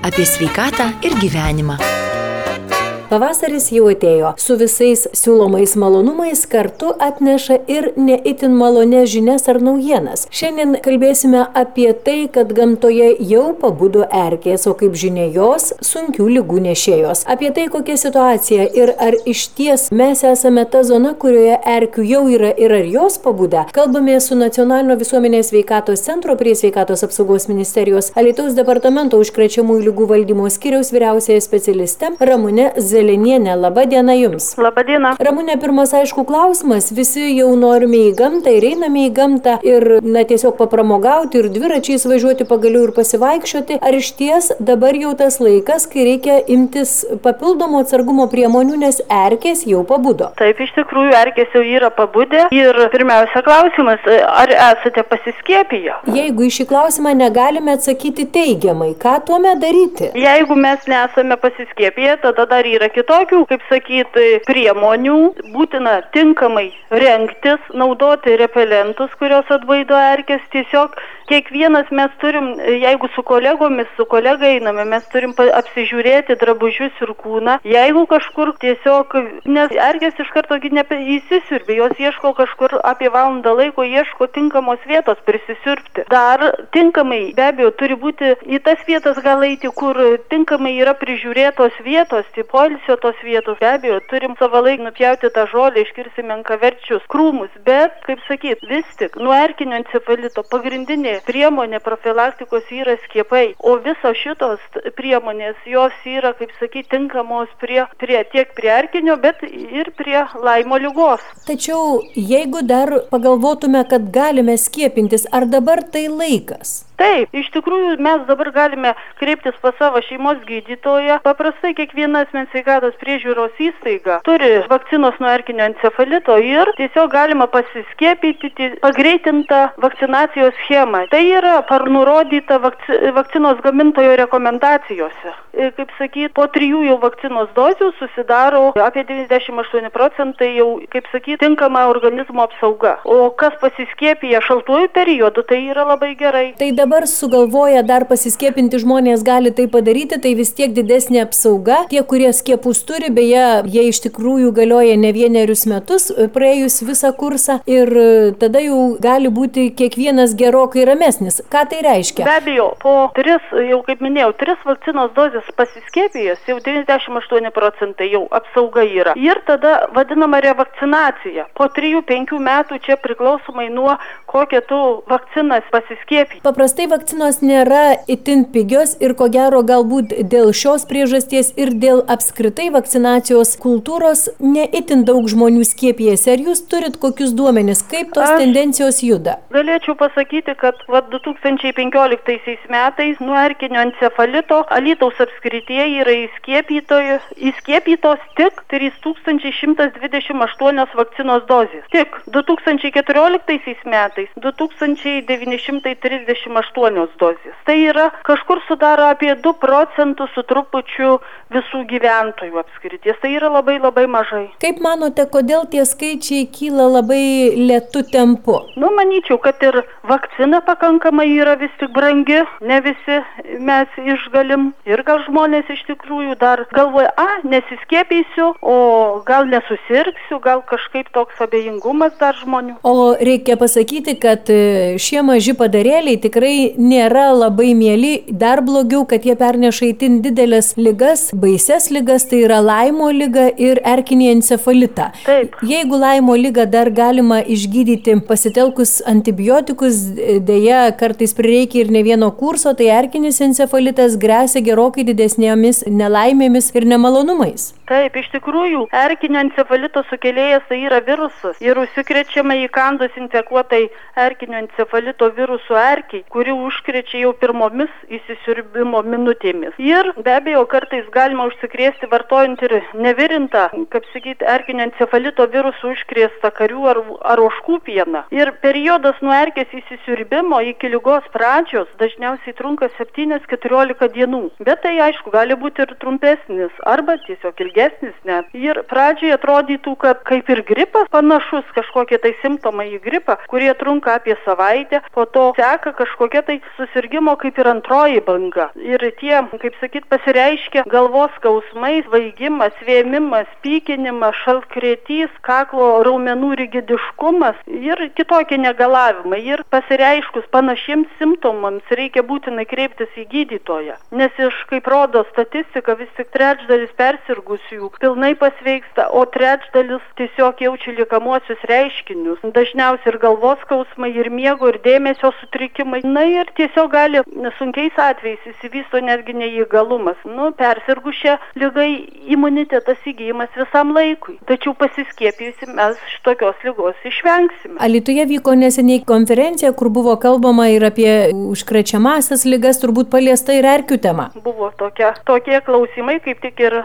apie sveikatą ir gyvenimą. Pavasaris jau atėjo. Su visais siūlomais malonumais kartu atneša ir ne itin malonės žinias ar naujienas. Šiandien kalbėsime apie tai, kad gamtoje jau pabudo erkės, o kaip žinia jos sunkių ligų nešėjos. Apie tai, kokia situacija ir ar išties mes esame ta zona, kurioje erkių jau yra ir ar jos pabudę. Kalbame su Nacionalinio visuomenės sveikatos centro prie Sveikatos apsaugos ministerijos Alytaus departamento užkrečiamųjų ligų valdymo skyriaus vyriausiąja specialiste Ramune Zelenienė. Labą dieną jums. Labą dieną. Ramune, pirmas aišku klausimas. Visi jau norime į gamtą ir einame į gamtą ir tiesiog papramogauti ir dviračiais važiuoti pagaliau ir pasivaikščioti. Ar išties dabar jau tas laikas, kai reikia imtis papildomo atsargumo priemonių, nes erkės jau pabudo? Taip, iš tikrųjų, erkės jau yra pabudę. Ir pirmiausia klausimas, ar esate pasiskiepiję? Jeigu į šį klausimą negalime atsakyti teigiamai, ką tuomet daryti? Jeigu mes nesame pasiskiepiję, tada dar yra kitokių, kaip sakyti, priemonių. Būtina tinkamai rengtis, naudoti repelentus, kurios atbaido erkės. Tiesiog kiekvienas mes turim, jeigu su kolegomis, su kolega einame, mes turim apsižiūrėti drabužius ir kūną. Jeigu kažkur tiesiog, nes erkės iš karto įsisiurbė, jos ieško kažkur apie valandą laiko, ieško tinkamos vietos prisisiurbti. Dar tinkamai, be abejo, turi būti į tas vietas gal eiti, kur tinkamai yra prižiūrėtos vietos, poilsio tos vietos. Be abejo, turim savalaik nupjauti tą žolę, iškirsti menkaverčius krūmus, bet, kaip sakyt, vis tik nuo erkinio encefalito pagrindinė priemonė profilaktikos yra skiepai, o visos šitos priemonės, jos yra, kaip sakyt, tinkamos tiek prie erkinio, bet ir prie Laimo ligos. Tačiau, jeigu dar pagalvotume, kad galime skiepintis, ar dabar tai laikas? Taip, iš tikrųjų mes dabar galime kreiptis pas savo šeimos gydytoją. Paprastai kiekviena asmens sveikatos priežiūros įstaiga turi vakcinos nuo erkinio encefalito ir tiesiog galima pasiskiepyti pagreitintą vakcinacijos schemą. Tai yra nurodyta vakcinos gamintojo rekomendacijose. Kaip sakyt, po 3 jau vakcinos dozių susidaro apie 98% jau, kaip sakyt, tinkama organizmo apsauga. O kas pasiskiepija šaltuoju periodu, tai yra labai gerai. Tai dabar sugalvoja dar pasiskiepinti žmonės gali tai padaryti, tai vis tiek didesnė apsauga. Tie, kurie skiepus turi, beje, jie iš tikrųjų galioja ne vienerius metus, praėjus visą kursą ir tada jau gali būti kiekvienas gerokai ramesnis. Ką tai reiškia? Be abejo, po 3, jau kaip minėjau, 3 vakcinos dozės pasiskiepijęs, jau 98% jau apsauga yra. Ir tada vadinama revakcinacija. Po 3-5 metų čia priklausomai nuo kokią tu vakcinas pasiskiepi. Paprastai vakcinos nėra itin pigios ir ko gero galbūt dėl šios priežasties ir dėl apskritai vakcinacijos kultūros ne itin daug žmonių skiepijasi. Ar jūs turit kokius duomenis, kaip tos tendencijos juda? Galėčiau pasakyti, kad 2015 metais nuo erkinio encefalito Alytaus apskrityje yra įskiepytos tik 3128 vakcinos dozės. Tik 2014 metais 2938 dozės. Tai yra kažkur sudaro apie 2 procentus su trupučiu visų gyventojų apskrities. Tai yra labai labai mažai. Kaip manote, kodėl tie skaičiai kyla labai lėtu tempu? Manyčiau, kad ir vakcina pakankamai yra vis tik brangi, ne visi mes išgalim. Ir gal žmonės iš tikrųjų dar galvoja, nesiskiepysiu, o gal nesusirgsiu, gal kažkaip toks abejingumas dar žmonių. O reikia pasakyti, kad šie maži padarėliai tikrai nėra labai mieli, dar blogiau, kad jie perneša itin didelės ligas, baises ligas, tai yra Laimo liga ir erkinį encefalitą. Taip. Jeigu Laimo ligą dar galima išgydyti pasitelkus antibiotikus, dėja kartais prireikia ir ne vieno kurso, tai erkinis encefalitas gresia gerokai didesnėmis nelaimėmis ir nemalonumais. Taip, iš tikrųjų, erkinio encefalito sukėlėjas tai yra virusas ir užsikrečiama įkandus infekuotai erkinio encefalito virusų erkiai, kuri užkrečia jau pirmomis įsisiurbimo minutėmis. Ir be abejo, kartais galima užsikrėsti vartojant ir nevirintą, kaip sakyti, erkinio encefalito virusų užkrėstą karių ar ožkų pieną. Ir periodas nuo erkės įsisiurbimo iki ligos pradžios dažniausiai trunka 7-14 dienų. Bet tai aišku, gali būti ir trumpesnis arba tiesiog ilgesnis net. Ir pradžioje atrodytų, kad kaip ir gripas panašus, kažkokie tai simptomai į gripą, kurie trunka apie savaitę, po to seka kažkokia kažkokia tai susirgimo kaip ir antroji banga. Ir tie, kaip sakyt, pasireiškia galvos skausmai, svaigimas, vėmimas, pykinimas, šaltkrėtys, kaklo raumenų rigidiškumas ir kitokie negalavimai. Ir pasireiškus panašiems simptomams reikia būtinai kreiptis į gydytoją. Nes kaip rodo statistika, vis tik trečdalis persirgusiųjų pilnai pasveiksta, o trečdalis tiesiog jaučia liekamuosius reiškinius. Dažniausiai ir galvos skausmai, ir miego, ir dėmesio sutrikimai. Na ir tiesiog gali sunkiais atvejais įsivysto netgi neįgalumas. Persirgus šią ligą imunitetas įgyjimas visam laikui. Tačiau pasiskiepijusi mes šitokios ligos išvengsime. Alytuje vyko neseniai konferencija, kur buvo kalbama ir apie užkrečiamąsias ligas, turbūt paliesta ir erkių tema. Buvo tokie klausimai, kaip tik ir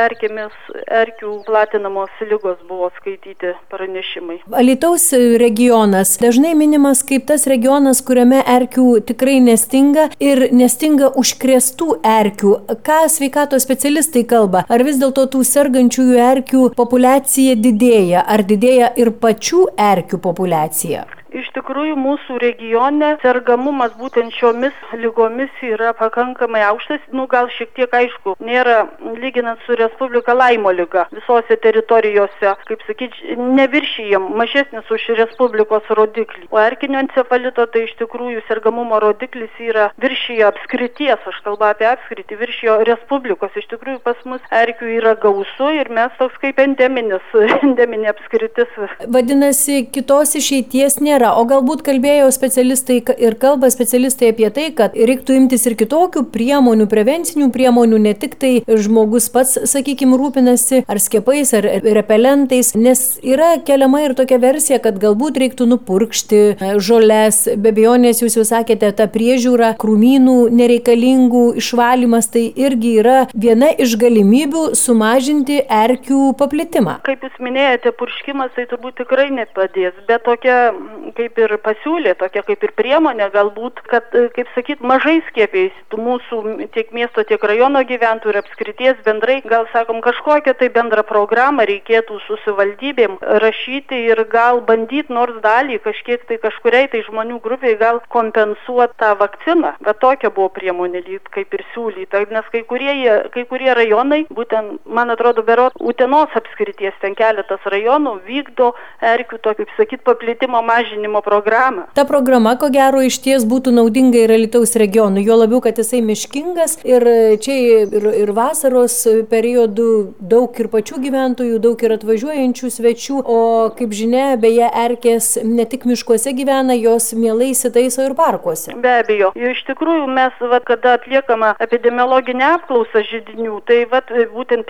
erkių platinamos ligos buvo skaityti pranešimai. Alytaus regionas dažnai minimas kaip tas regionas, kuriame erkių tikrai nestinga ir nestinga užkrėstų erkių. Ką sveikatos specialistai kalba? Ar vis dėlto tų sergančiųjų erkių populiacija didėja? Ar didėja ir pačių erkių populiacija? Iš tikrųjų, mūsų regione sergamumas būtent šiomis lygomis yra pakankamai aukštas. Gal šiek tiek aišku, nėra lyginant su Respublika Laimo lyga. Visose teritorijose, kaip sakyti, neviršijam mažesnis už Respublikos rodiklį. O erkinio encefalito tai iš tikrųjų sergamumo rodiklis yra viršijo apskrities, aš kalbu apie apskritį, viršijo Respublikos. Iš tikrųjų, pas mus erkių yra gausu ir mes toks kaip endeminė apskritis. Vadinasi, kitos išeities nėra. O galbūt kalbėjo specialistai ir kalba specialistai apie tai, kad reiktų imtis ir kitokių priemonių, prevencinių priemonių, ne tik tai žmogus pats, sakykime, rūpinasi ar skiepais, ar repelentais, nes yra keliama ir tokia versija, kad galbūt reiktų nupurkšti žoles, be abejonės jūs jau sakėte, ta priežiūra, krūmynų nereikalingų išvalymas, tai irgi yra viena iš galimybių sumažinti erkių paplitimą. Kaip jūs minėjote, purškimas tai turbūt tikrai nepadės, bet tokia kaip ir pasiūlė, tokia kaip ir priemonė galbūt, kad, kaip sakyt, mažai skiepėjus mūsų tiek miesto, tiek rajono gyventojų ir apskrities bendrai, gal sakom, kažkokią tai bendrą programą reikėtų su savivaldybėm rašyti ir gal bandyti nors dalį kažkuriai tai žmonių grupiai gal kompensuoti tą vakciną. Bet tokia buvo priemonė kaip ir siūlyta, nes kai kurie rajonai, būtent, man atrodo, berot Utenos apskrities, ten keletas rajonų vykdo erkių, kaip sakyt, paplitimo mažinimo programą. Ta programa, ko gero, išties būtų naudinga ir Alytaus regionui, jo labiau, kad jisai miškingas ir čia ir vasaros periodų daug ir pačių gyventojų, daug ir atvažiuojančių svečių, o kaip žinia, beje, erkės ne tik miškuose gyvena, jos mielai įsitaiso ir parkuose. Be abejo. Iš tikrųjų, mes, kada atliekama epidemiologinė apklausa židinių, tai būtent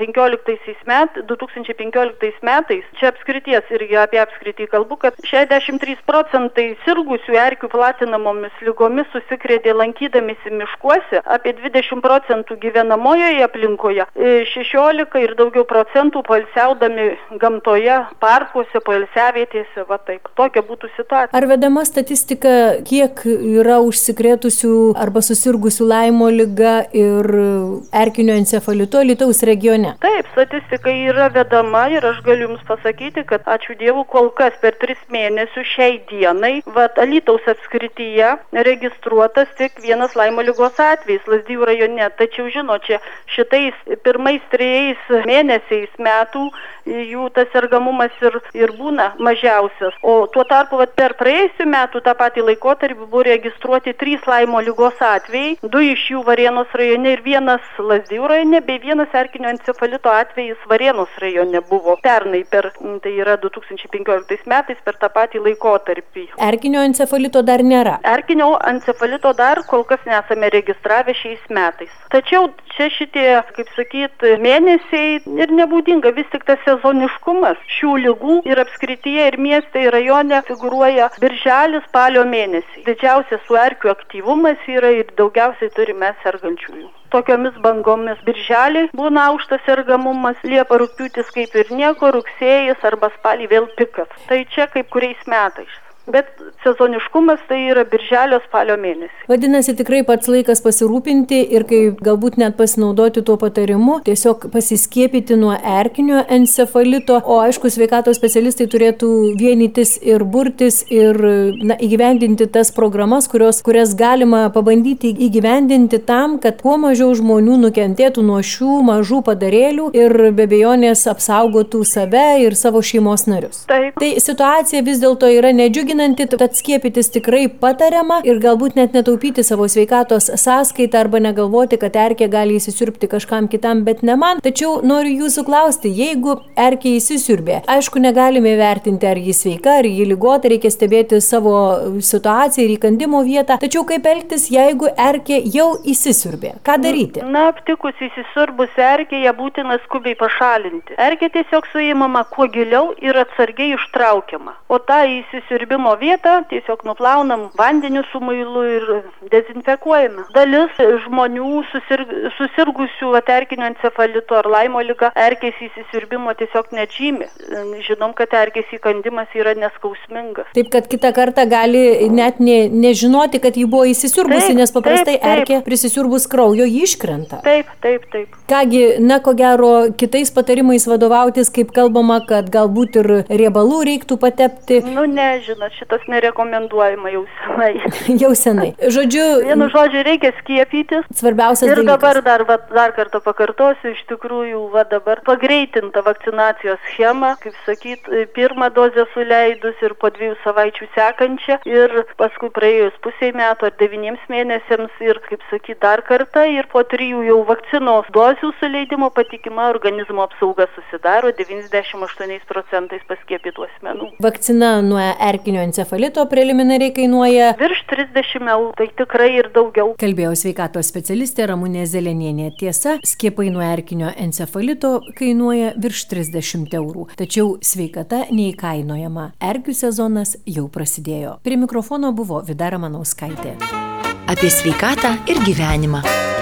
2015 metais, čia apskrities irgi apie apskritį kalbu, kad 63 procentai sirgusių erkių platinamomis lygomis susikrėtė lankydamisi miškuose, apie 20 procentų gyvenamojoje aplinkoje, 16 ir daugiau procentų poilsiaudami gamtoje, parkuose, poilsiavietėse, taip. Tokia būtų situacija. Ar vedama statistika, kiek yra užsikrėtusių arba susirgusių Laimo lyga ir erkinio encefalito Alytaus regione? Taip, statistika yra vedama ir aš galiu Jums pasakyti, kad ačiū Dievui, kol kas per 3 mėnesius šiai dienai, Alytaus apskrityje registruotas tik vienas Laimo lygos atvejis Lazdijų rajone. Tačiau, čia šitais pirmais 3 mėnesiais metų jų tas sergamumas ir būna mažiausias. O tuo tarpu per praėjusių metų tą patį laikotarpį buvo registruoti 3 Laimo lygos atvejai, 2 iš jų Varėnos rajone ir 1 Lazdijų rajone, bei 1 erkinio encefalito atvejis Varėnos rajone buvo pernai tai yra 2015 metais per tą patį laikotarpį. Erkinio encefalito dar nėra? Erkinio encefalito dar kol kas nesame registravę šiais metais. Tačiau čia šitie, kaip sakyt, mėnesiai ir nebūdinga, vis tik tas sezoniškumas šių ligų ir apskrityje, ir mieste, ir rajone figūruoja birželis, spalio mėnesiai. Didžiausias su erkių aktyvumas yra ir daugiausiai turime sergančiųjų. Tokiomis bangomis birželį būna aukštas sergamumas, liepa, rugpjūtis kaip ir nieko, rugsėjis arba spalį vėl pikas. Tai čia kaip kuriais metais. bet sezoniškumas tai yra birželio spalio mėnesį. Vadinasi, tikrai pats laikas pasirūpinti ir kai galbūt net pasinaudoti tuo patarimu, tiesiog pasiskiepyti nuo erkinio encefalito, o aišku, sveikatos specialistai turėtų vienytis ir burtis ir įgyvendinti tas programas, kurias galima pabandyti įgyvendinti tam, kad kuo mažiau žmonių nukentėtų nuo šių mažų padarėlių ir be abejonės apsaugotų save ir savo šeimos narius. Taip. Tai situacija vis dėlto yra nedžiuginanti, tad skiepytis tikrai patariama ir galbūt net netaupyti savo sveikatos sąskaitą arba negalvoti, kad erkė gali įsisiurbti kažkam kitam, bet ne man. Tačiau noriu jūsų klausti, jeigu erkė įsisiurbė, aišku, negalime vertinti, ar ji sveika, ar ji ligota, reikia stebėti savo situaciją ir įkandimo vietą. Tačiau kaip elgtis, jeigu erkė jau įsisiurbė? Ką daryti? Na, aptikus įsisiurbus erkė, ją būtina skubiai pašalinti. Erkė tiesiog suimama kuo giliau ir atsargiai ištraukiama. O tą įsisiurbimo vietą tiesiog nuplaunam vandeniu su muilu ir dezinfekuojame. Dalis žmonių susirgusių erkinio encefalito ar Laimo liga erkės įsisiurbimo tiesiog nežymi. Žinom, kad erkės įkandimas yra neskausmingas. Taip, kad kitą kartą gali net nežinoti, kad ji buvo įsisiurbusi, nes paprastai erkė prisisiurbus kraujo ji iškrenta. Taip. Kągi, ko gero, kitais patarimais vadovautis, kaip kalbama, kad galbūt ir riebalų reiktų patepti. Žinot, šitas nerekomenduojama jau senai. Jau senai. Žodžiu, vienu žodžiu, reikia skiepytis. Svarbiausias ir dalykas. Ir dabar dar kartą pakartosiu, iš tikrųjų, dabar pagreitinta vakcinacijos schema, kaip sakyt, pirmą dozę suleidus ir po 2 savaičių sekančią ir paskui praėjus pusei metų ar 9 mėnesiams ir, kaip sakyt, dar kartą ir po 3 jau vakcinos dozių suleidimo patikima organizmo apsauga susidaro 98% paskiepytų asmenų. Vakcina nuo erkinio encefalito preliminariai kainuoja virš 30 eurų, tai tikrai ir daugiau. Kalbėjo sveikatos specialistė Ramunė Zelenienė. Tiesa, skiepai nuo erkinio encefalito kainuoja virš 30 eurų. Tačiau sveikata neįkainojama. Erkių sezonas jau prasidėjo. Prie mikrofono buvo Vida Ramanauskaitė. Apie sveikatą ir gyvenimą.